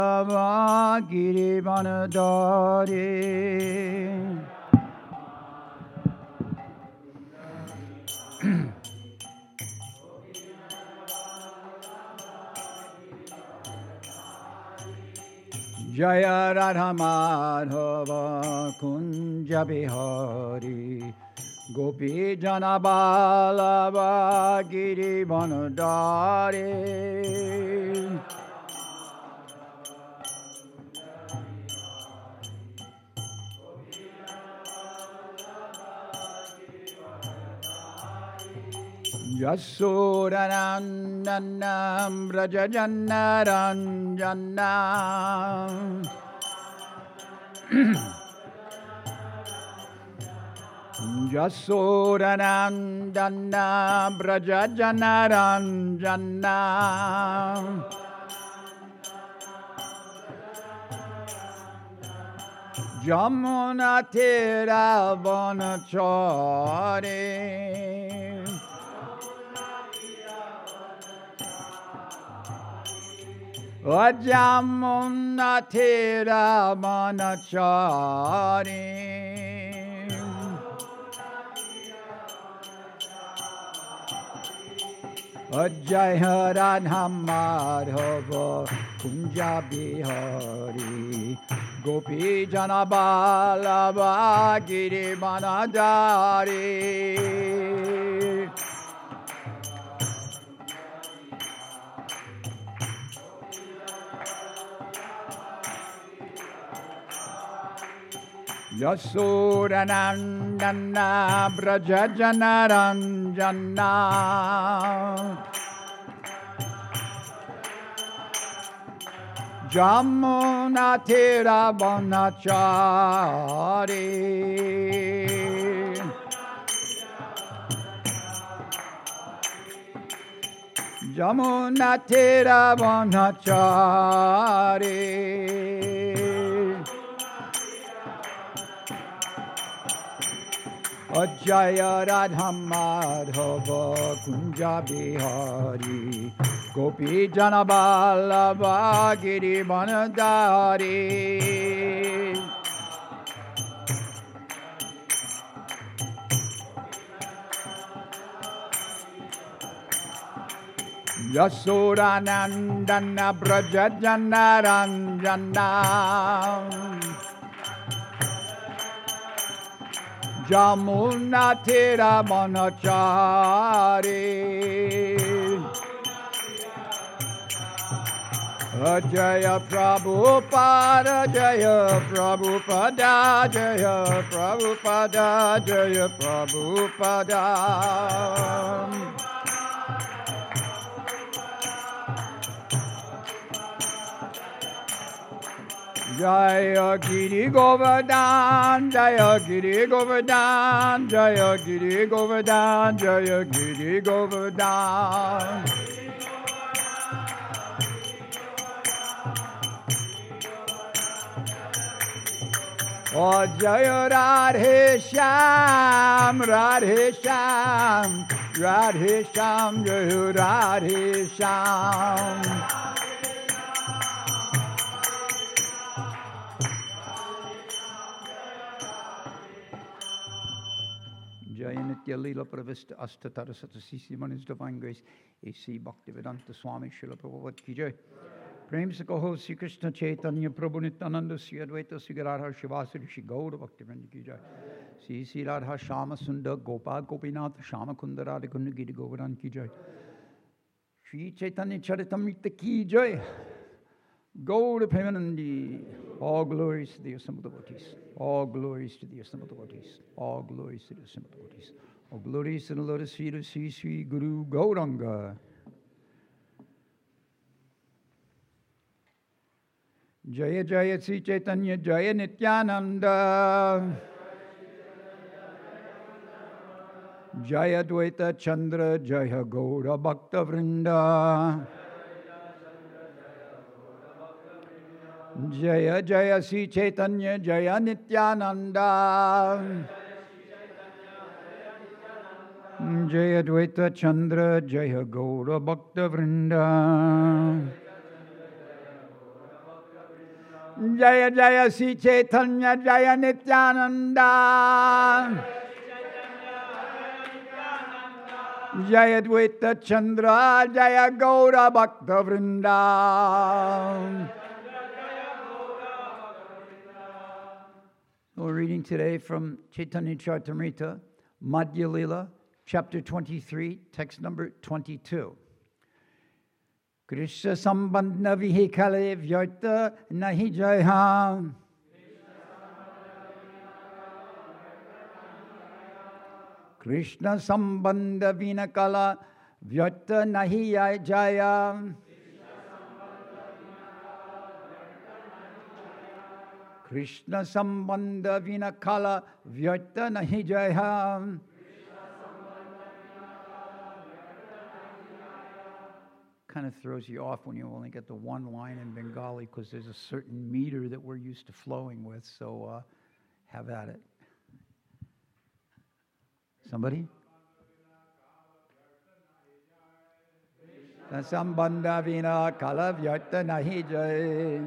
Girivanadari Jaya Radha Madhava Kunja Bihari Gopi Jana Balava Girivanadari Yasodanandanam Brajajanaranjanam Yasodanandanam Brajajanaranjanam Jamuna Tera Vanachari Ajamuna Tera Vanachari Jaya Radha Madhava Kunja Bihari Gopi Jana Balava Girivanadari Yasodanandana Brajajanaranjana Jamuna Tera Vanachari Jamuna Tera Vanachari Jaya Radha Madhava Kunja Bihari Gopi Jana Balava Girivanadari Yasodanandana Brajajanaranjana Jamuna Tera Vanachari Jaya Prabhupada Jaya Prabhupada Jaya Prabhupada Jaya Prabhupada Jaya Giri Govardhan Jaya Giri Govardhan Jaya Giri Govardhan Jaya Giri Govardhan Oh Jaya Radhe Shyam Radhe Shyam Radhe Shyam Jaya Radhe Shyam Jaya Nitya Leela Pravista Astatara Satasisi Manis Divine Grace A.C. Bhaktivedanta Swami Srila Prabhupada Ki Jai Prem se kaho Sri Krishna Chaitanya Prabhu Nityananda Sri Advaita Sri Radha Shivasari Sri Gaura Bhaktivinoda Ki Jai Sri Sri Radha Shama Sundar Gopal Gopinath Shama Kunda Radha Kunda Giri Govardhan Ki Jai Sri Chaitanya Charitamrita Ki Jai Gaura Premanandi all glories to the assembled devotees. All glories to the assembled devotees. All glories to the assembled devotees. All glories to the lotus feet of Sri Sri Guru Gauranga. Jaya Jaya Sri Chaitanya Jaya Nityananda Jaya Dvaita Chandra Jaya Gaura Bhakta Vrinda Jaya Jaya Sri Chaitanya Jaya Nityananda Jaya Dvaita Chandra Jaya Gaura Bhakta Vrinda Jaya Jaya Sri Chaitanya Jaya Nityananda. Jaya Dvaita Chandra Jaya Gaura Bhakta Vrinda. We're reading today from Chaitanya Charitamrita, Madhya Lila, chapter 23, text number 22. Krishna sambandha vihikale vyarta nahi jaya. Krishna sambandha vinakala vyarta nahi jaya. Krishna sambandha vinakala vyarta nahi jaya. Kind of throws you off when you only get the one line in Bengali because there's a certain meter that we're used to flowing with. So have at it. Somebody? Sambandha vina kala vyarta nahi jay.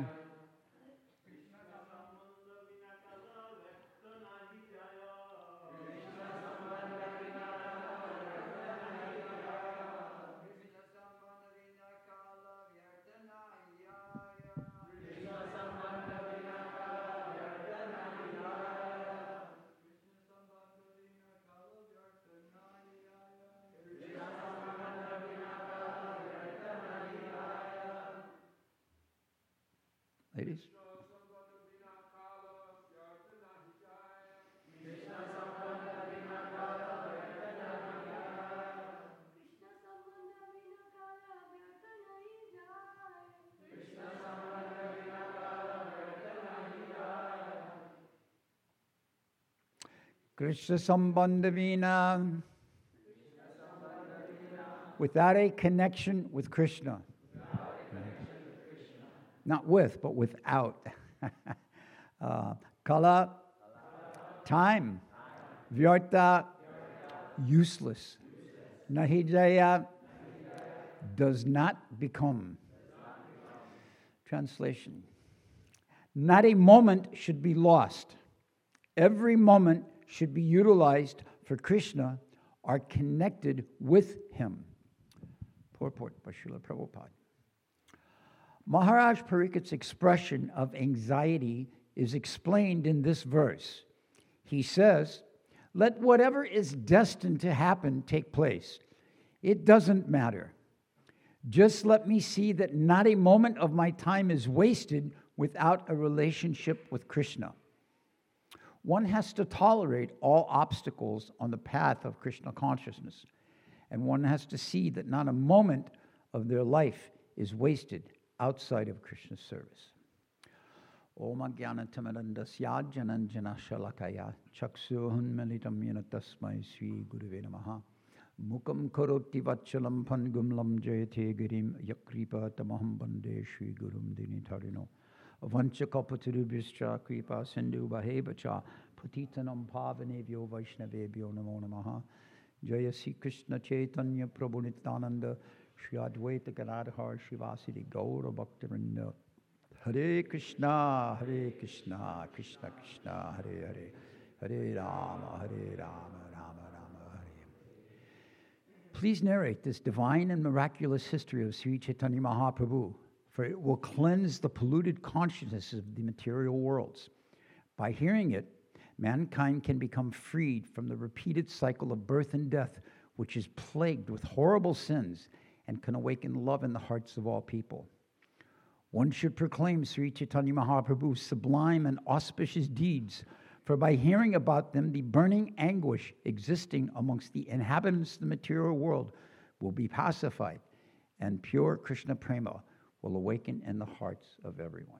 Ladies? Krishna sambandha vina. Without a connection with Krishna. Not with, but without. Kala, time. Vyarta, useless. Nahi jaya, does not become. Translation. Not a moment should be lost. Every moment should be utilized for Krishna or connected with Him. Purport by Srila Prabhupada. Maharaj Parikat's expression of anxiety is explained in this verse. He says, let whatever is destined to happen take place. It doesn't matter. Just let me see that not a moment of my time is wasted without a relationship with Krishna. One has to tolerate all obstacles on the path of Krishna consciousness, and one has to see that not a moment of their life is wasted outside of Krishna's service. Om Ajnanatamidandasya Jananjana Shalakaya Chaksuhunmalitam Yena Tasmai Sri Gurave Namaha Mukam Karoti Vachalam Pangumlam Jayate Girim Yakripa Tamaham Bande Sri Gurum Dinitarino Avancha Kapaturubhischa Kripa Sindhu Bahebacha Patitanam Pavanevyo Vaishnavebhyo Namo Namaha Jaya Sri Krishna Chaitanya Prabhu Nityananda Shri Advaita Gadadhar Shivasiri Gaura Bhaktivinoda Hare Krishna, Krishna Krishna, Hare Hare, Hare Rama, Rama Rama, Hare. Please narrate this divine and miraculous history of Sri Chaitanya Mahaprabhu, for it will cleanse the polluted consciousness of the material worlds. By hearing it, mankind can become freed from the repeated cycle of birth and death, which is plagued with horrible sins, and can awaken love in the hearts of all people. One should proclaim Sri Chaitanya Mahaprabhu's sublime and auspicious deeds, for by hearing about them, the burning anguish existing amongst the inhabitants of the material world will be pacified, and pure Krishna prema will awaken in the hearts of everyone.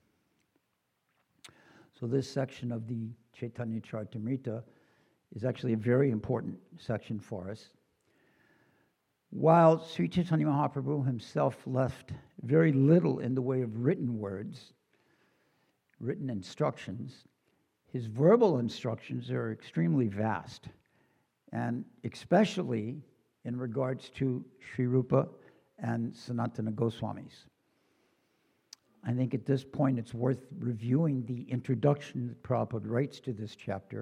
So this section of the Chaitanya Charitamrita is actually a very important section for us. While Sri Chaitanya Mahaprabhu himself left very little in the way of written words, written instructions, his verbal instructions are extremely vast, and especially in regards to Sri Rupa and Sanatana Goswamis. I think at this point it's worth reviewing the introduction that Prabhupada writes to this chapter.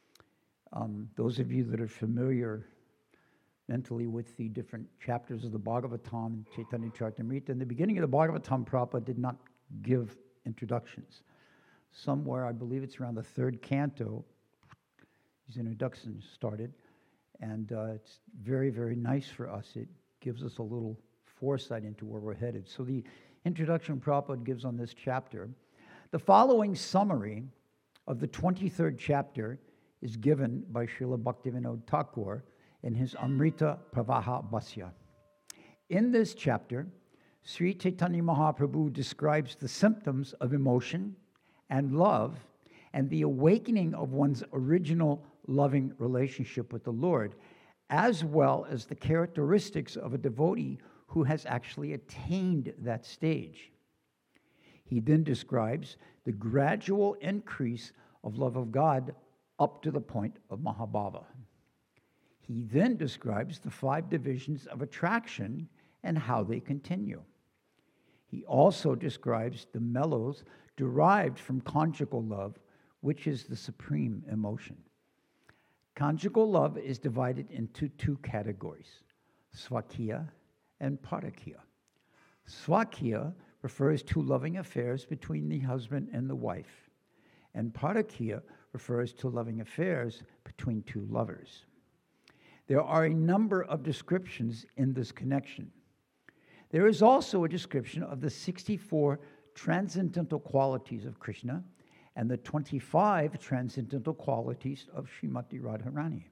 Those of you that are familiar mentally with the different chapters of the Bhagavatam and Chaitanya Charitamrita, in the beginning of the Bhagavatam, Prabhupada did not give introductions. Somewhere, I believe it's around the third canto, his introduction started, and it's very, very nice for us. It gives us a little foresight into where we're headed. So the introduction Prabhupada gives on this chapter, the following summary of the 23rd chapter is given by Srila Bhaktivinoda Thakur in his Amrita Pravaha Bhasya. In this chapter, Sri Chaitanya Mahaprabhu describes the symptoms of emotion and love and the awakening of one's original loving relationship with the Lord, as well as the characteristics of a devotee who has actually attained that stage. He then describes the gradual increase of love of God up to the point of Mahabhava. He then describes the 5 divisions of attraction and how they continue. He also describes the mellows derived from conjugal love, which is the supreme emotion. Conjugal love is divided into 2 categories, Swakiya and Parakiya. Swakiya refers to loving affairs between the husband and the wife, and Parakiya refers to loving affairs between 2 lovers. There are a number of descriptions in this connection. There is also a description of the 64 transcendental qualities of Krishna and the 25 transcendental qualities of Srimati Radharani.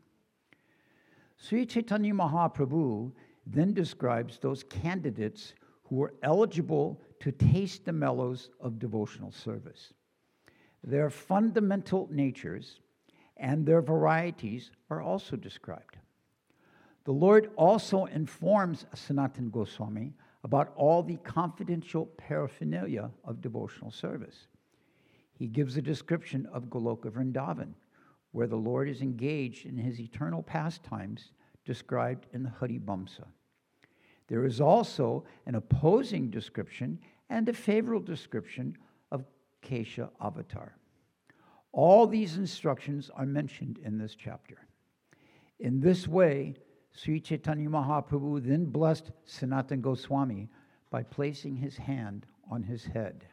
Sri Chaitanya Mahaprabhu then describes those candidates who are eligible to taste the mellows of devotional service. Their fundamental natures and their varieties are also described. The Lord also informs Sanatana Goswami about all the confidential paraphernalia of devotional service. He gives a description of Goloka Vrindavan, where the Lord is engaged in his eternal pastimes described in the Haribamsa. There is also an opposing description and a favorable description of Kesha Avatar. All these instructions are mentioned in this chapter. In this way, Sri Chaitanya Mahaprabhu then blessed Sanatana Goswami by placing his hand on his head.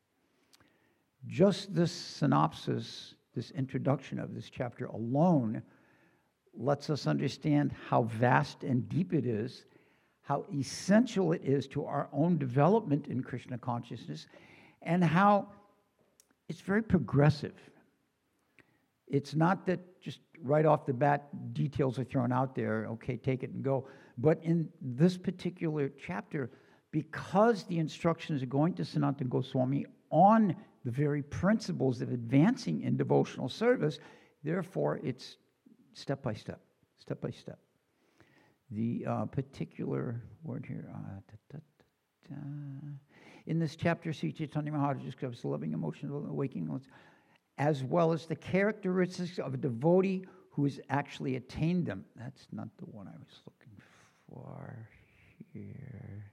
Just this synopsis, this introduction of this chapter alone, lets us understand how vast and deep it is, how essential it is to our own development in Krishna consciousness, and how it's very progressive. It's not that just right off the bat details are thrown out there, okay, take it and go. But in this particular chapter, because the instructions are going to Sanatana Goswami on the very principles of advancing in devotional service, therefore it's step by step, step by step. The particular word here, in this chapter, Sri Chaitanya Mahaprabhu describes the loving emotion of awakening, as well as the characteristics of a devotee who has actually attained them. That's not the one I was looking for here.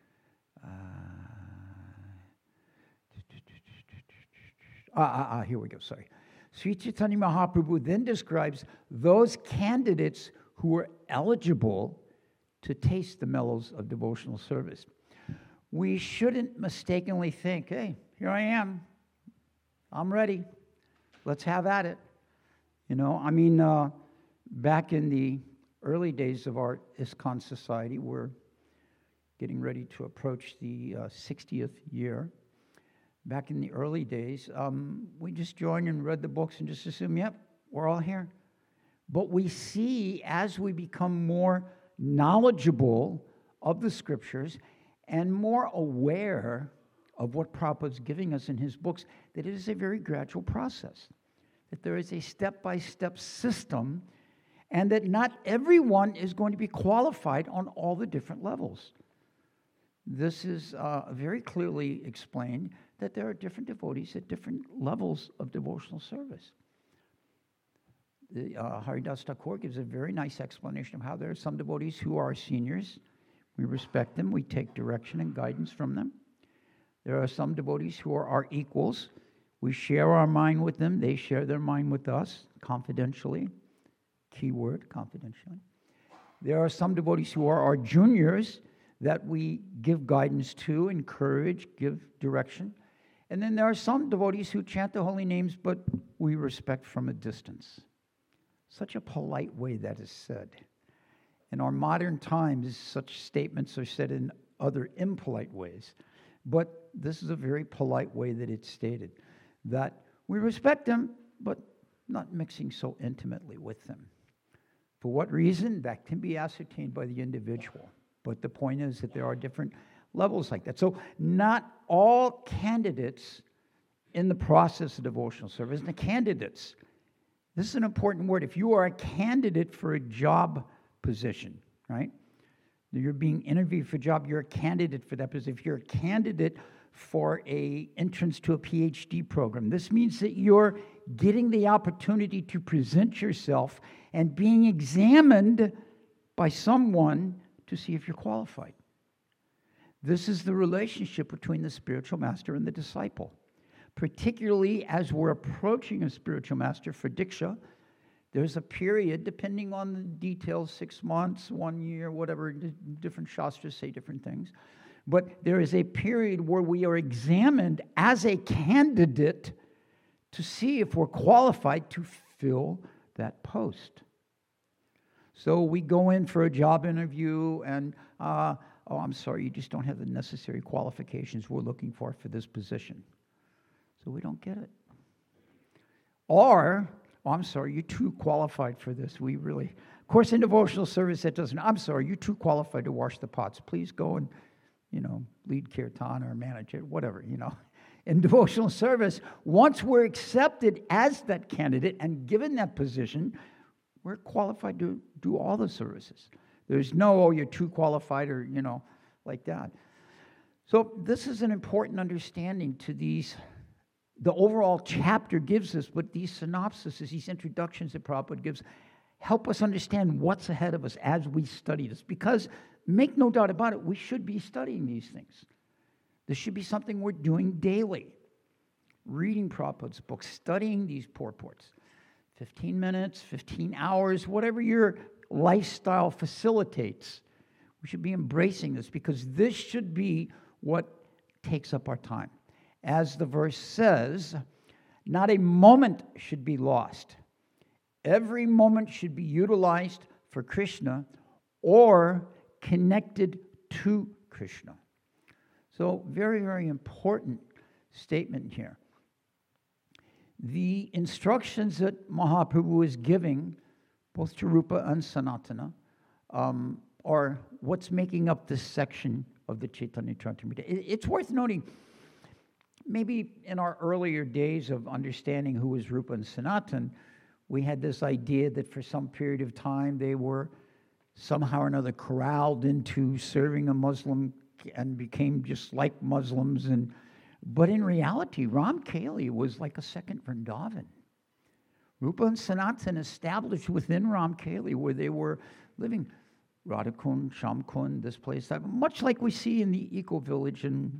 Here we go, sorry. Sri Chaitanya Mahaprabhu then describes those candidates who are eligible to taste the mellows of devotional service. We shouldn't mistakenly think, hey, here I am. I'm ready. Let's have at it. You know, I mean, back in the early days of our ISKCON society, we're getting ready to approach the 60th year. Back in the early days, we just joined and read the books and just assumed, yep, we're all here. But we see as we become more knowledgeable of the scriptures and more aware of what Prabhupada's giving us in his books, that it is a very gradual process, that there is a step-by-step system, and that not everyone is going to be qualified on all the different levels. This is very clearly explained that there are different devotees at different levels of devotional service. Haridas Thakur gives a very nice explanation of how there are some devotees who are seniors. We respect them. We take direction and guidance from them. There are some devotees who are our equals. We share our mind with them. They share their mind with us confidentially. Keyword, confidentially. There are some devotees who are our juniors that we give guidance to, encourage, give direction. And then there are some devotees who chant the holy names, but we respect from a distance. Such a polite way that is said. In our modern times, such statements are said in other impolite ways. But this is a very polite way that it's stated, that we respect them, but not mixing so intimately with them. For what reason? That can be ascertained by the individual. But the point is that there are different levels like that. So not all candidates in the process of devotional service, and the candidates, this is an important word. If you are a candidate for a job position, right? You're being interviewed for a job, you're a candidate for that position. If you're a candidate for an entrance to a PhD program, this means that you're getting the opportunity to present yourself and being examined by someone to see if you're qualified. This is the relationship between the spiritual master and the disciple. Particularly as we're approaching a spiritual master for Diksha, there's a period, depending on the details, 6 months, 1 year, whatever, different shastras say different things. But there is a period where we are examined as a candidate to see if we're qualified to fill that post. So we go in for a job interview and, oh, I'm sorry, you just don't have the necessary qualifications we're looking for this position. So we don't get it. Or, oh, I'm sorry, you're too qualified for this. We really, of course, in devotional service, that doesn't, I'm sorry, you're too qualified to wash the pots. Please go and, lead kirtan or manage it, whatever, In devotional service, once we're accepted as that candidate and given that position, we're qualified to do all the services. There's no, oh, you're too qualified or, like that. So this is an important understanding to these. The overall chapter gives us, but these synopses, these introductions that Prabhupada gives, help us understand what's ahead of us as we study this. Because, make no doubt about it, we should be studying these things. This should be something we're doing daily. Reading Prabhupada's books, studying these purports. 15 minutes, 15 hours, whatever your lifestyle facilitates. We should be embracing this because this should be what takes up our time. As the verse says, not a moment should be lost. Every moment should be utilized for Krishna or connected to Krishna. So, very, very important statement here. The instructions that Mahaprabhu is giving, both to Rupa and Sanatana, are what's making up this section of the Chaitanya Charitamrita. It's worth noting, maybe in our earlier days of understanding who was Rupa and Sanatan, we had this idea that for some period of time they were somehow or another corralled into serving a Muslim and became just like Muslims. But in reality, Ramkeli was like a second Vrindavan. Rupa and Sanatan established within Ramkeli where they were living. Radhakund, Shamkund, this place, much like we see in the eco-village and,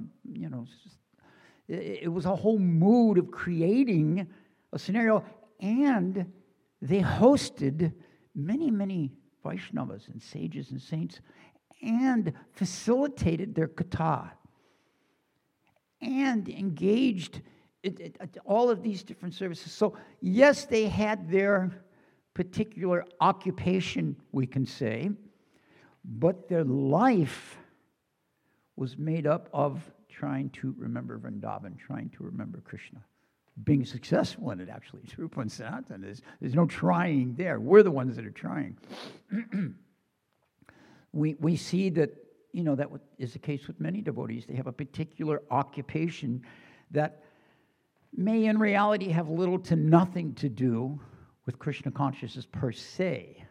it was a whole mood of creating a scenario, and they hosted many, many Vaishnavas and sages and saints and facilitated their katha and engaged all of these different services. So, yes, they had their particular occupation, we can say, but their life was made up of trying to remember Vrindavan, trying to remember Krishna. Being successful in it, actually. It's Rupa and Sanatan. There's no trying there. We're the ones that are trying. We see that, that is the case with many devotees. They have a particular occupation that may in reality have little to nothing to do with Krishna consciousness per se.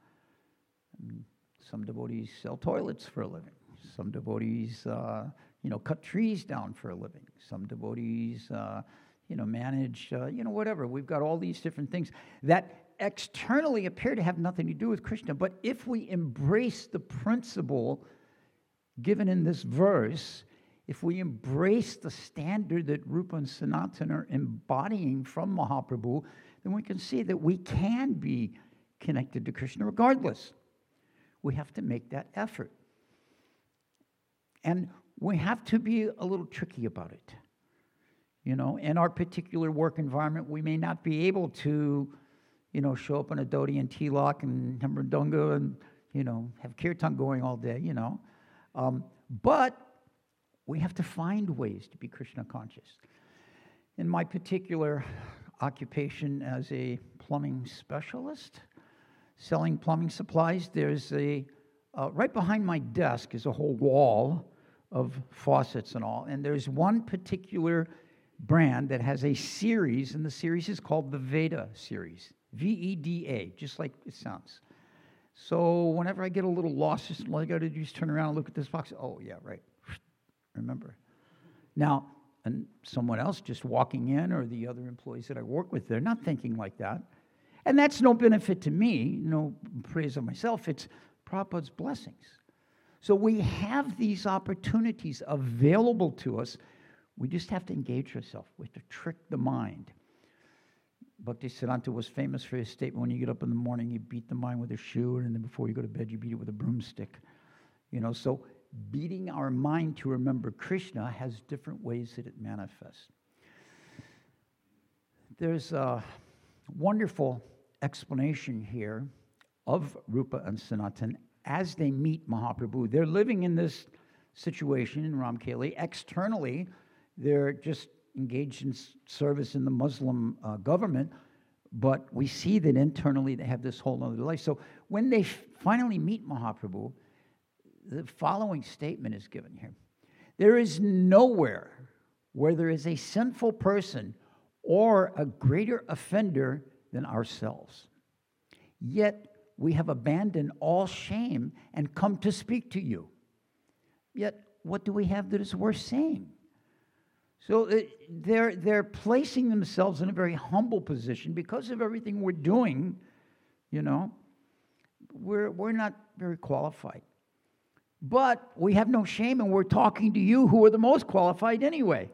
Some devotees sell toilets for a living. Some devotees, cut trees down for a living. Some devotees, manage, whatever. We've got all these different things that externally appear to have nothing to do with Krishna. But if we embrace the principle given in this verse, if we embrace the standard that Rupa and Sanatan are embodying from Mahaprabhu, then we can see that we can be connected to Krishna regardless. We have to make that effort. And we have to be a little tricky about it. You know, in our particular work environment, we may not be able to, show up in a dhoti and tilak and mridanga and, have kirtan going all day, But we have to find ways to be Krishna conscious. In my particular occupation as a plumbing specialist, selling plumbing supplies, there's right behind my desk is a whole wall of faucets and all. And there's one particular brand that has a series, and the series is called the Veda series. VEDA, just like it sounds. So whenever I get a little lost, all I got to do is turn around and look at this box. Oh, yeah, right. Remember. Now, and someone else just walking in, or the other employees that I work with, they're not thinking like that. And that's no benefit to me, no praise of myself. It's Prabhupada's blessings. So we have these opportunities available to us. We just have to engage ourselves. We have to trick the mind. Bhaktisiddhanta was famous for his statement, when you get up in the morning, you beat the mind with a shoe, and then before you go to bed, you beat it with a broomstick. So beating our mind to remember Krishna has different ways that it manifests. There's a wonderful explanation here of Rupa and Sanatan as they meet Mahaprabhu. They're living in this situation in Ramkeli. Externally, they're just engaged in service in the Muslim government, but we see that internally they have this whole other life. So when they finally meet Mahaprabhu, the following statement is given here. There is nowhere where there is a sinful person or a greater offender than ourselves. Yet we have abandoned all shame and come to speak to you. Yet what do we have that is worth saying? So they're placing themselves in a very humble position because of everything we're doing. We're not very qualified. But we have no shame, and we're talking to you who are the most qualified anyway.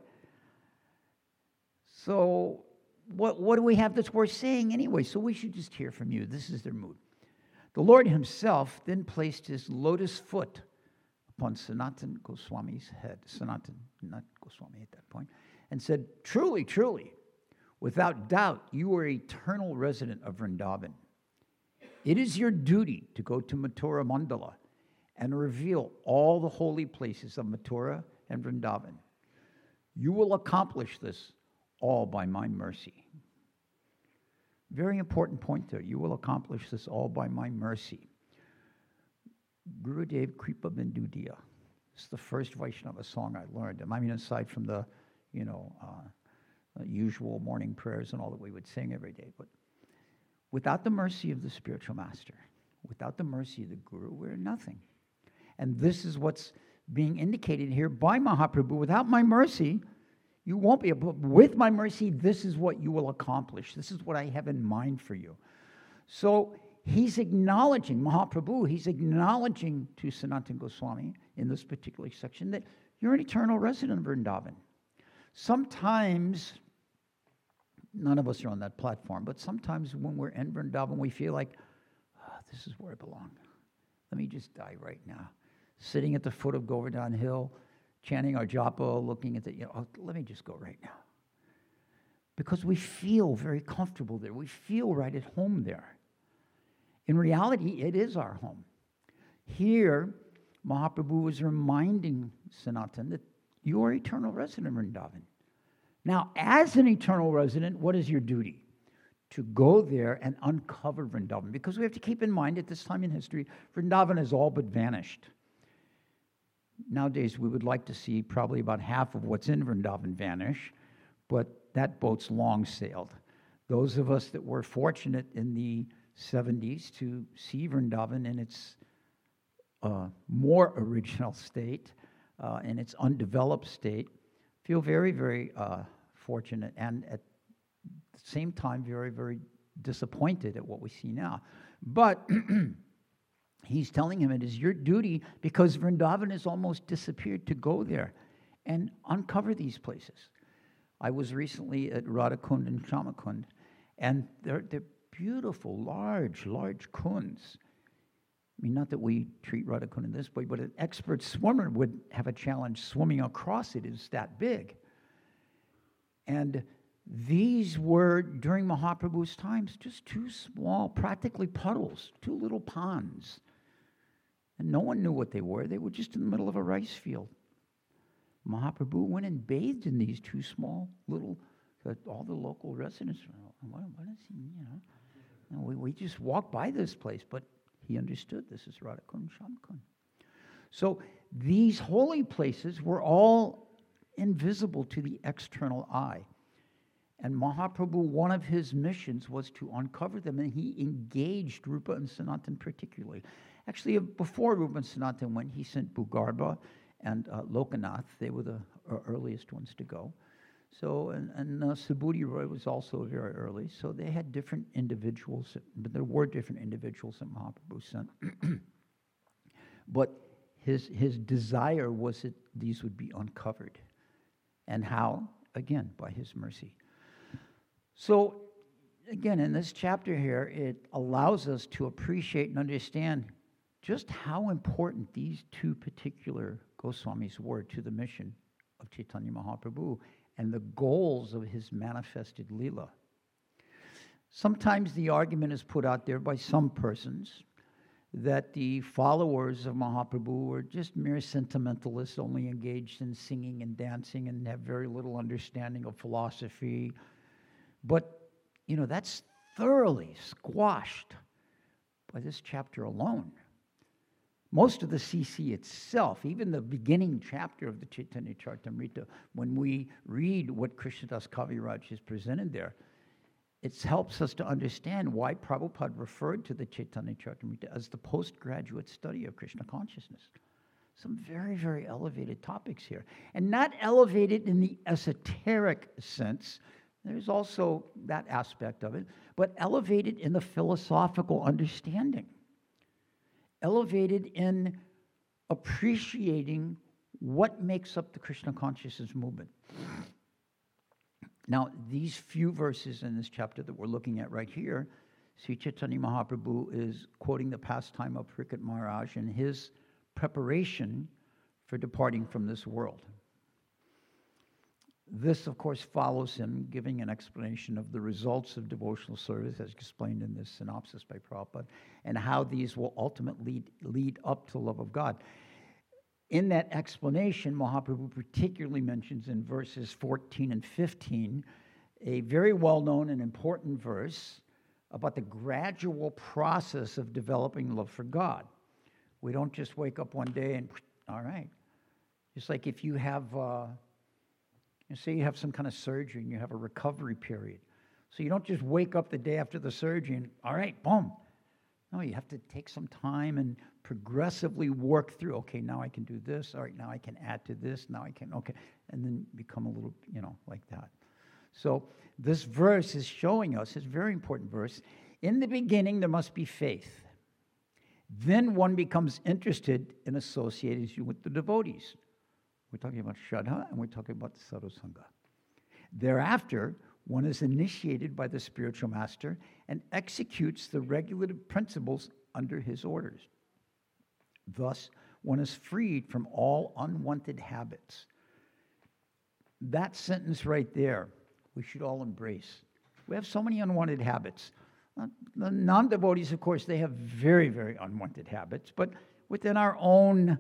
So what do we have that's worth saying anyway? So we should just hear from you. This is their mood. The Lord himself then placed his lotus foot upon Sanatan Goswami's head. Sanatan, not Goswami at that point, and said, "Truly, truly, without doubt, you are eternal resident of Vrindavan. It is your duty to go to Mathura Mandala and reveal all the holy places of Mathura and Vrindavan. You will accomplish this all by my mercy." Very important point there. You will accomplish this all by my mercy. Gurudev Kripa Bindu Diya. It's the first Vaishnava song I learned. I mean, aside from the, usual morning prayers and all that we would sing every day. But without the mercy of the spiritual master, without the mercy of the Guru, we're nothing. And this is what's being indicated here by Mahaprabhu. Without my mercy, you won't be able. With my mercy, this is what you will accomplish. This is what I have in mind for you. So he's acknowledging, Mahaprabhu, he's acknowledging to Sanatan Goswami in this particular section that you're an eternal resident of Vrindavan. Sometimes, none of us are on that platform, but sometimes when we're in Vrindavan, we feel like, this is where I belong. Let me just die right now. Sitting at the foot of Govardhan Hill, chanting our japa, looking at let me just go right now. Because we feel very comfortable there. We feel right at home there. In reality, it is our home. Here, Mahaprabhu is reminding Sanatan that you are eternal resident of Vrindavan. Now, as an eternal resident, what is your duty? To go there and uncover Vrindavan. Because we have to keep in mind, at this time in history, Vrindavan has all but vanished. Nowadays, we would like to see probably about half of what's in Vrindavan vanish, but that boat's long sailed. Those of us that were fortunate in the 70s to see Vrindavan in its more original state, in its undeveloped state, feel very, very fortunate, and at the same time, very, very disappointed at what we see now. But he's telling him it is your duty, because Vrindavan has almost disappeared, to go there and uncover these places. I was recently at Radhakund and Shamakund, and they're beautiful, large kunds. I mean, not that we treat Radhakund in this way, but an expert swimmer would have a challenge swimming across it. It's that big. And these were, during Mahaprabhu's times, just two small, practically puddles, two little ponds. And no one knew what they were. They were just in the middle of a rice field. Mahaprabhu went and bathed in these two small little, all the local residents, what is he, we just walked by this place, but he understood this is Radhakund Shamakund. So these holy places were all invisible to the external eye. And Mahaprabhu, one of his missions was to uncover them, and he engaged Rupa and Sanatan particularly. Actually, before Rupa and Sanatan went, he sent Bhugarbha and Lokanath. They were the earliest ones to go. So, and Subhuti Roy was also very early. So they had different individuals, but there were different individuals that Mahaprabhu sent. But his desire was that these would be uncovered. And how? Again, by his mercy. So, again, in this chapter here, it allows us to appreciate and understand just how important these two particular Goswamis were to the mission of Chaitanya Mahaprabhu and the goals of his manifested Leela. Sometimes the argument is put out there by some persons that the followers of Mahaprabhu were just mere sentimentalists, only engaged in singing and dancing and have very little understanding of philosophy. But, that's thoroughly squashed by this chapter alone. Most of the CC itself, even the beginning chapter of the Chaitanya Charitamrita, when we read what Krishnadas Kaviraj has presented there, it helps us to understand why Prabhupada referred to the Chaitanya Charitamrita as the postgraduate study of Krishna consciousness. Some very, very elevated topics here. And not elevated in the esoteric sense, there's also that aspect of it, but elevated in the philosophical understanding. Elevated in appreciating what makes up the Krishna consciousness movement. Now, these few verses in this chapter that we're looking at right here, Sri Chaitanya Mahaprabhu is quoting the pastime of Parikshit Maharaj and his preparation for departing from this world. This, of course, follows him giving an explanation of the results of devotional service, as explained in this synopsis by Prabhupada, and how these will ultimately lead up to love of God. In that explanation, Mahaprabhu particularly mentions in verses 14 and 15 a very well-known and important verse about the gradual process of developing love for God. We don't just wake up one day and, all right. Just like if you have... say you have some kind of surgery and you have a recovery period. So you don't just wake up the day after the surgery and, all right, boom. No, you have to take some time and progressively work through, okay, now I can do this. All right, now I can add to this. Now I can, okay. And then become a little, like that. So this verse is showing us, it's a very important verse. In the beginning, there must be faith. Then one becomes interested in associating with the devotees. We're talking about Shraddha, and we're talking about the Sadhusanga. Thereafter, one is initiated by the spiritual master and executes the regulative principles under his orders. Thus, one is freed from all unwanted habits. That sentence right there, we should all embrace. We have so many unwanted habits. The non-devotees, of course, they have very, very unwanted habits, but within our own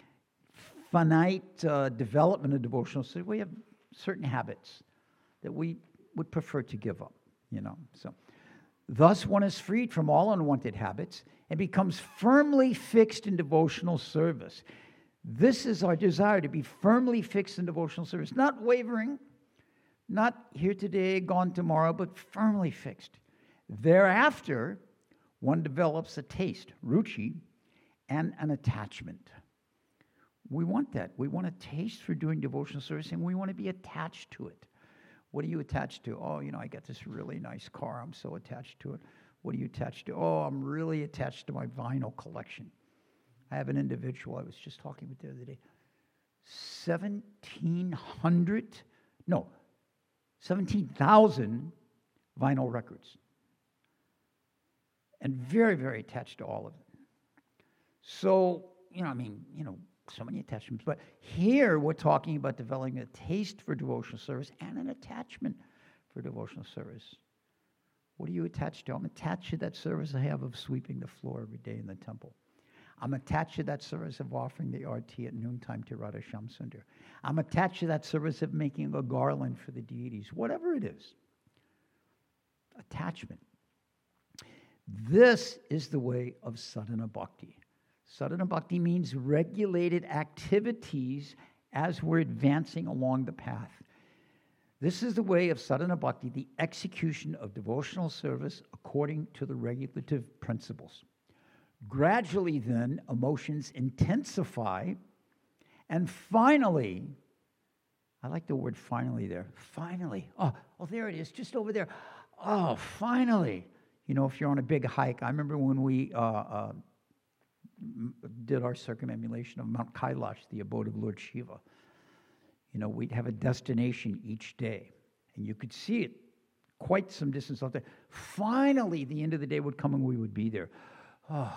finite development of devotional service, we have certain habits that we would prefer to give up, So, thus one is freed from all unwanted habits and becomes firmly fixed in devotional service. This is our desire, to be firmly fixed in devotional service, not wavering, not here today, gone tomorrow, but firmly fixed. Thereafter, one develops a taste, ruchi, and an attachment. We want that. We want a taste for doing devotional service, and we want to be attached to it. What are you attached to? Oh, I got this really nice car. I'm so attached to it. What are you attached to? Oh, I'm really attached to my vinyl collection. I have an individual I was just talking with the other day. 17,000 vinyl records. And very, very attached to all of them. So, so many attachments. But here we're talking about developing a taste for devotional service and an attachment for devotional service. What are you attached to? I'm attached to that service I have of sweeping the floor every day in the temple. I'm attached to that service of offering the arti at noontime to Radha Shamsundar. I'm attached to that service of making a garland for the deities, whatever it is. Attachment. This is the way of sadhana bhakti. Sadhana bhakti means regulated activities as we're advancing along the path. This is the way of sadhana bhakti, the execution of devotional service according to the regulative principles. Gradually, then, emotions intensify, and finally, I like the word finally there. Finally. Oh, there it is, just over there. Oh, finally. If you're on a big hike, I remember when we did our circumambulation of Mount Kailash, the abode of Lord Shiva. We'd have a destination each day, and you could see it quite some distance out there. Finally, the end of the day would come and we would be there. Oh,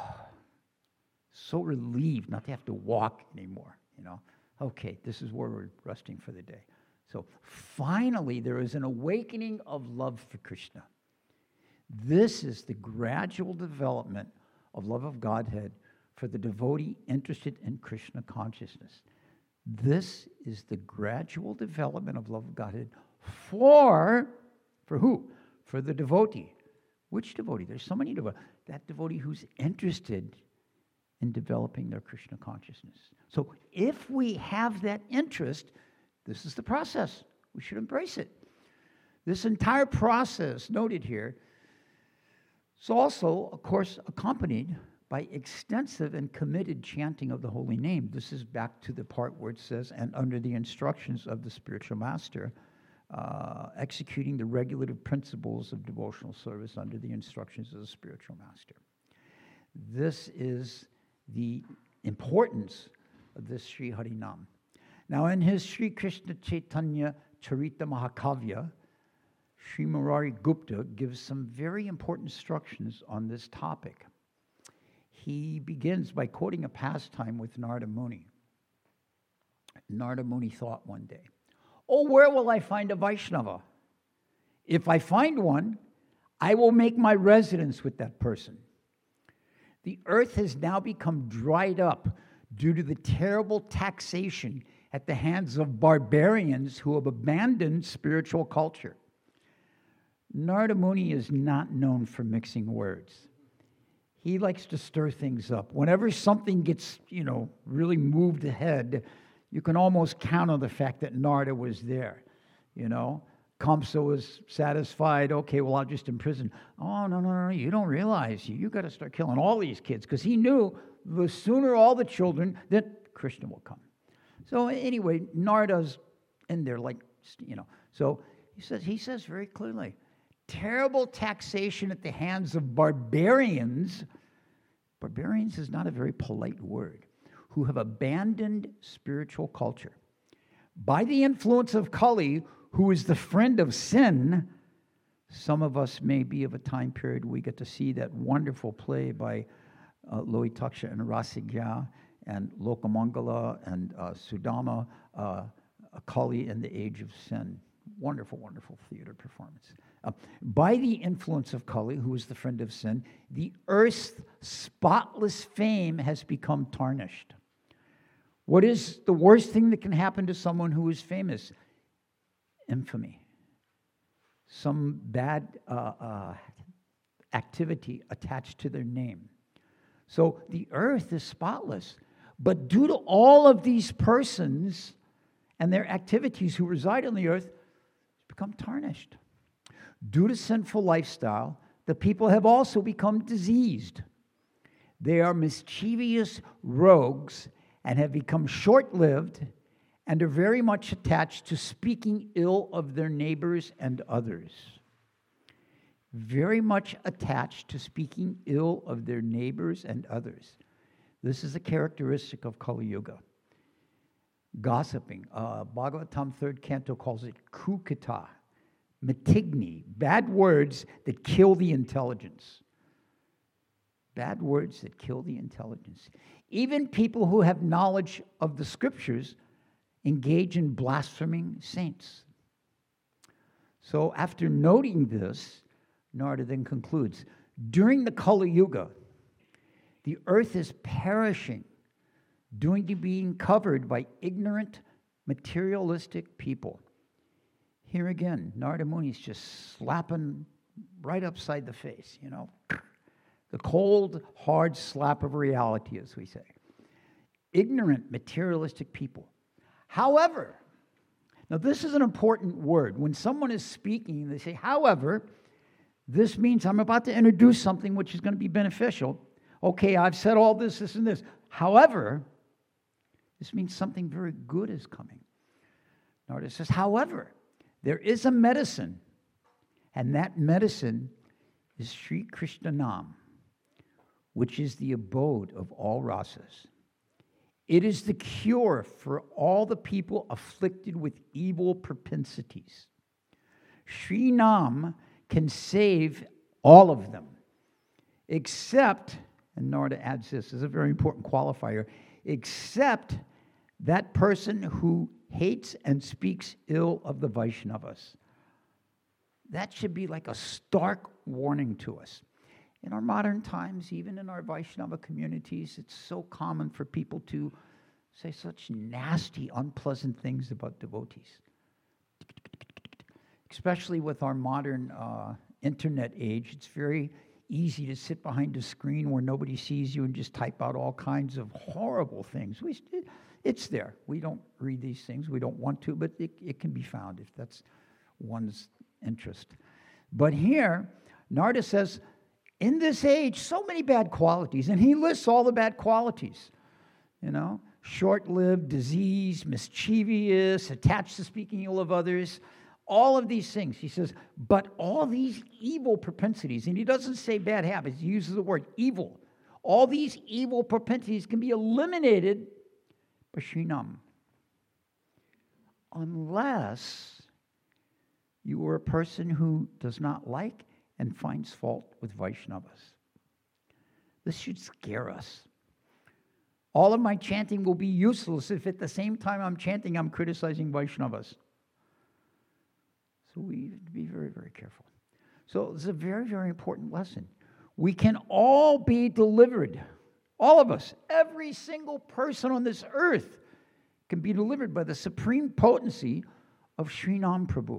so relieved not to have to walk anymore, Okay, this is where we're resting for the day. So finally, there is an awakening of love for Krishna. This is the gradual development of love of Godhead for the devotee interested in Krishna consciousness. This is the gradual development of love of Godhead for who? For the devotee. Which devotee? There's so many devotees. That devotee who's interested in developing their Krishna consciousness. So if we have that interest, this is the process. We should embrace it. This entire process, noted here, is also, of course, accompanied by extensive and committed chanting of the holy name. This is back to the part where it says, and under the instructions of the spiritual master, executing the regulative principles of devotional service under the instructions of the spiritual master. This is the importance of this Sri Harinam. Now, in his Sri Krishna Chaitanya Charita Mahakavya, Sri Murari Gupta gives some very important instructions on this topic. He begins by quoting a pastime with Narada Muni. Narada Muni thought one day, "Oh, where will I find a Vaishnava? If I find one, I will make my residence with that person. The earth has now become dried up due to the terrible taxation at the hands of barbarians who have abandoned spiritual culture." Narada Muni is not known for mixing words. He likes to stir things up. Whenever something gets, really moved ahead, you can almost count on the fact that Narada was there. Kamsa was satisfied. Okay, well, I'll just imprison. Oh, no, you don't realize. You got to start killing all these kids, because he knew the sooner all the children, that Krishna will come. So anyway, Narada's in there So he says very clearly, terrible taxation at the hands of barbarians. Barbarians is not a very polite word. Who have abandoned spiritual culture. By the influence of Kali, who is the friend of sin. Some of us may be of a time period we get to see that wonderful play by Lohitaksha and Rasigya and Lokamangala and Sudama, Kali in the Age of Sin. Wonderful, wonderful theater performance. By the influence of Kali, who is the friend of sin, the earth's spotless fame has become tarnished. What is the worst thing that can happen to someone who is famous? Infamy. Some bad activity attached to their name. So the earth is spotless. But due to all of these persons and their activities who reside on the earth, it's become tarnished. Due to sinful lifestyle, the people have also become diseased. They are mischievous rogues and have become short-lived and are very much attached to speaking ill of their neighbors and others. Very much attached to speaking ill of their neighbors and others. This is a characteristic of Kali Yuga. gossiping. Bhagavatam 3rd canto calls it kukita, matigni, bad words that kill the intelligence. Bad words that kill the intelligence. Even people who have knowledge of the scriptures engage in blaspheming saints. So after noting this, Narada then concludes, during the Kali Yuga, the earth is perishing, due to being covered by ignorant, materialistic people. Here again, Narada Muni is just slapping right upside the face, the cold, hard slap of reality, as we say. Ignorant, materialistic people. However, now this is an important word. When someone is speaking, they say, however, this means I'm about to introduce something which is going to be beneficial. Okay, I've said all this, this, and this. However, this means something very good is coming. Narada says, however, there is a medicine, and that medicine is Sri Krishna Nam, which is the abode of all rasas. It is the cure for all the people afflicted with evil propensities. Sri Nam can save all of them, except, and Narada adds this is a very important qualifier, except that person who hates and speaks ill of the Vaishnavas. That should be like a stark warning to us. In our modern times, even in our Vaishnava communities, it's so common for people to say such nasty, unpleasant things about devotees. Especially with our modern internet age, it's very easy to sit behind a screen where nobody sees you and just type out all kinds of horrible things. It's there. We don't read these things. We don't want to, but it can be found if that's one's interest. But here, Narada says, in this age, so many bad qualities, and he lists all the bad qualities, short-lived, disease, mischievous, attached to speaking ill of others, all of these things. He says, but all these evil propensities, and he doesn't say bad habits, he uses the word evil. All these evil propensities can be eliminated by Srinam, unless you are a person who does not like and finds fault with Vaishnavas. This should scare us. All of my chanting will be useless if at the same time I'm chanting, I'm criticizing Vaishnavas. So we have to be very, very careful. So it's a very, very important lesson. We can all be delivered. All of us, every single person on this earth can be delivered by the supreme potency of Srinam Prabhu,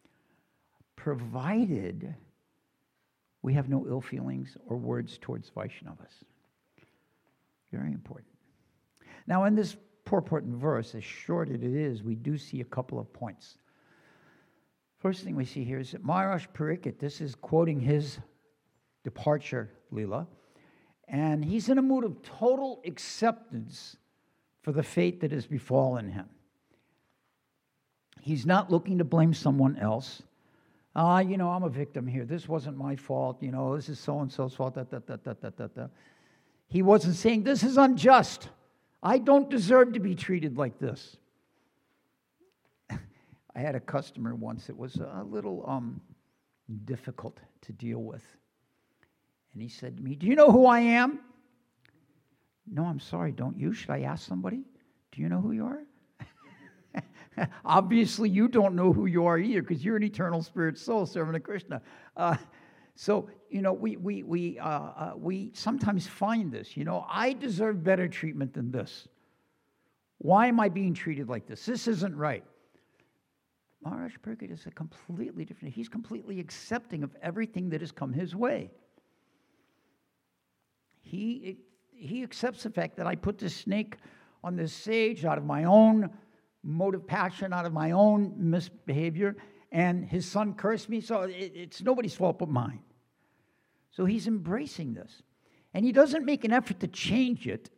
provided we have no ill feelings or words towards Vaishnavas. Very important. Now, in this purport and verse, as short as it is, we do see a couple of points. First thing we see here is that Maharaj Parikshit, this is quoting his departure Leela, and he's in a mood of total acceptance for the fate that has befallen him. He's not looking to blame someone else. I'm a victim here. This wasn't my fault. This is so-and-so's fault. He wasn't saying, this is unjust. I don't deserve to be treated like this. I had a customer once. It was a little difficult to deal with. And he said to me, do you know who I am? No, I'm sorry, don't you? Should I ask somebody? Do you know who you are? Obviously, you don't know who you are either, because you're an eternal spirit soul, servant of Krishna. So we sometimes find this. I deserve better treatment than this. Why am I being treated like this? This isn't right. Maharaj Parikshit is a completely different. He's completely accepting of everything that has come his way. He accepts the fact that I put this snake on this sage out of my own motive passion, out of my own misbehavior, and his son cursed me, so it's nobody's fault but mine. So he's embracing this. And he doesn't make an effort to change it.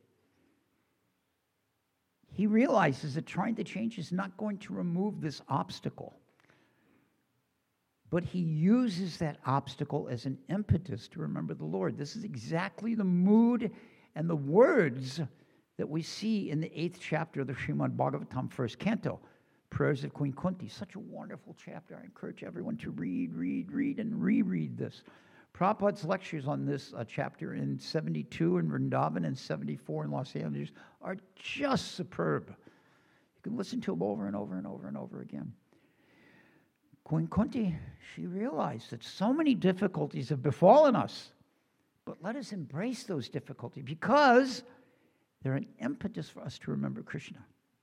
He realizes that trying to change is not going to remove this obstacle. But he uses that obstacle as an impetus to remember the Lord. This is exactly the mood and the words that we see in the 8th chapter of the Srimad Bhagavatam, first canto, Prayers of Queen Kunti. Such a wonderful chapter. I encourage everyone to read, and reread this. Prabhupada's lectures on this chapter in 72 in Vrindavan and 74 in Los Angeles are just superb. You can listen to them over and over and over and over again. Queen Kunti, she realized that so many difficulties have befallen us, but let us embrace those difficulties because they're an impetus for us to remember Krishna.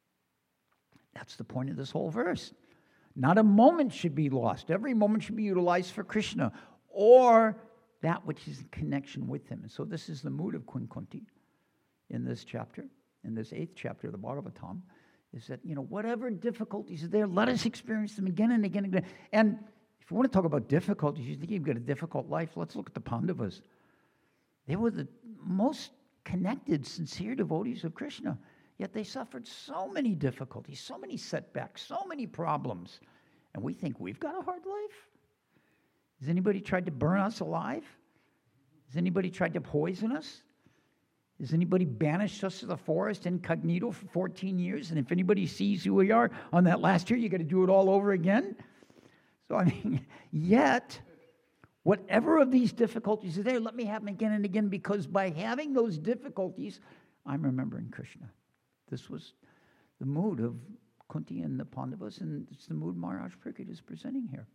That's the point of this whole verse. Not a moment should be lost. Every moment should be utilized for Krishna or that which is in connection with him. And so this is the mood of Queen Kunti in this chapter, in this 8th chapter of the Bhagavatam, is that, whatever difficulties are there, let us experience them again and again and again. And if you want to talk about difficulties, you think you've got a difficult life, let's look at the Pandavas. They were the most connected, sincere devotees of Krishna, yet they suffered so many difficulties, so many setbacks, so many problems. And we think we've got a hard life? Has anybody tried to burn us alive? Has anybody tried to poison us? Has anybody banished us to the forest incognito for 14 years? And if anybody sees who we are on that last year, you got to do it all over again? So, yet, whatever of these difficulties are there, let me have them again and again, because by having those difficulties, I'm remembering Krishna. This was the mood of Kunti and the Pandavas, and it's the mood Maharaj Parikshit is presenting here.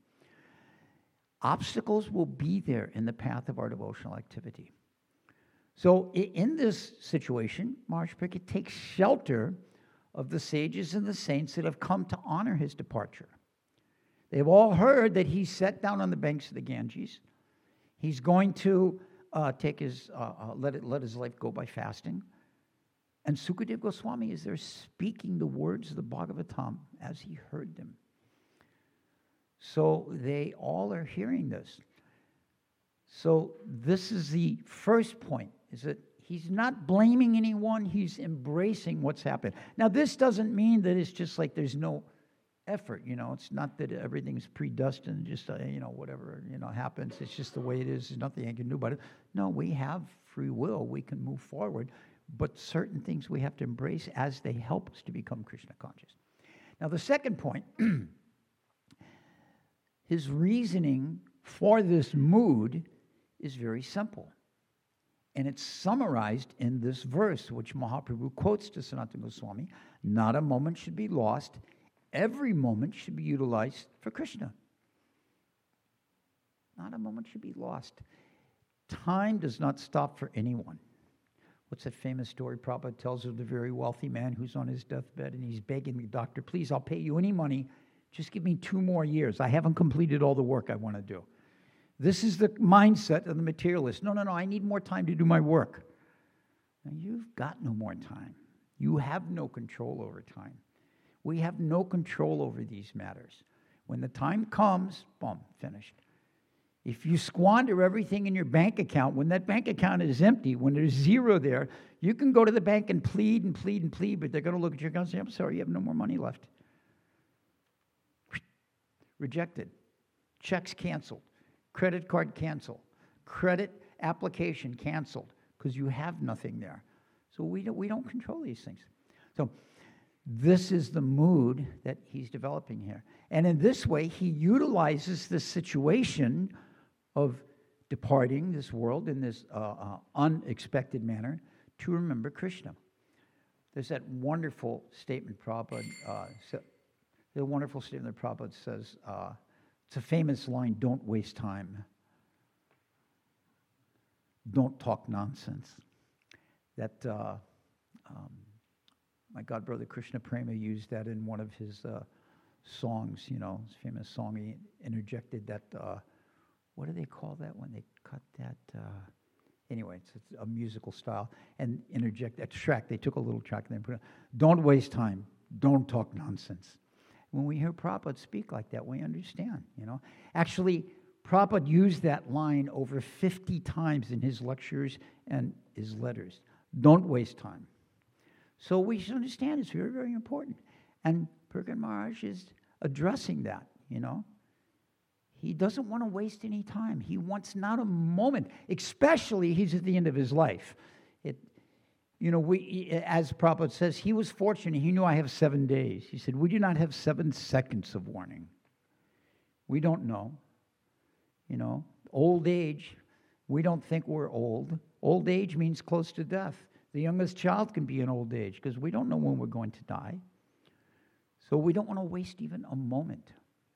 Obstacles will be there in the path of our devotional activity. So in this situation, Maharaj Parikshit takes shelter of the sages and the saints that have come to honor his departure. They've all heard that he's set down on the banks of the Ganges. He's going to let his life go by fasting. And Sukadeva Goswami is there speaking the words of the Bhagavatam as he heard them. So they all are hearing this. So this is the first point, is that he's not blaming anyone, he's embracing what's happened. Now this doesn't mean that it's just like there's no effort, it's not that everything's predestined, just, whatever, happens, it's just the way it is, there's nothing I can do about it. No, we have free will, we can move forward, but certain things we have to embrace as they help us to become Krishna conscious. Now the second point, his reasoning for this mood is very simple. And it's summarized in this verse, which Mahaprabhu quotes to Sanatana Goswami. Not a moment should be lost. Every moment should be utilized for Krishna. Not a moment should be lost. Time does not stop for anyone. What's that famous story Prabhupada tells of the very wealthy man who's on his deathbed and he's begging the doctor, please, I'll pay you any money. Just give me 2 more years. I haven't completed all the work I want to do. This is the mindset of the materialist. No, I need more time to do my work. Now, you've got no more time. You have no control over time. We have no control over these matters. When the time comes, boom, finished. If you squander everything in your bank account, when that bank account is empty, when there's zero there, you can go to the bank and plead, but they're going to look at your account and say, I'm sorry, you have no more money left. Rejected. Checks canceled. Credit card canceled. Credit application canceled because you have nothing there. So we don't control these things. So this is the mood that he's developing here. And in this way, he utilizes this situation of departing this world in this unexpected manner to remember Krishna. There's that wonderful statement Prabhupada says, it's a famous line, don't waste time. Don't talk nonsense. That my God brother Krishna Prema used that in one of his songs, his famous song. He interjected that, what do they call that when they cut that? Anyway, it's a musical style. And interject that track. They took a little track and then put it, don't waste time. Don't talk nonsense. When we hear Prabhupada speak like that, we understand, Actually, Prabhupada used that line over 50 times in his lectures and his letters. Don't waste time. So we should understand it's very, very important. And Parikshit Maharaj is addressing that, He doesn't want to waste any time. He wants not a moment, especially he's at the end of his life. as Prabhupada says, he was fortunate. He knew I have 7 days. He said, we do not have 7 seconds of warning. We don't know. Old age, we don't think we're old. Old age means close to death. The youngest child can be in old age because we don't know when we're going to die. So we don't want to waste even a moment.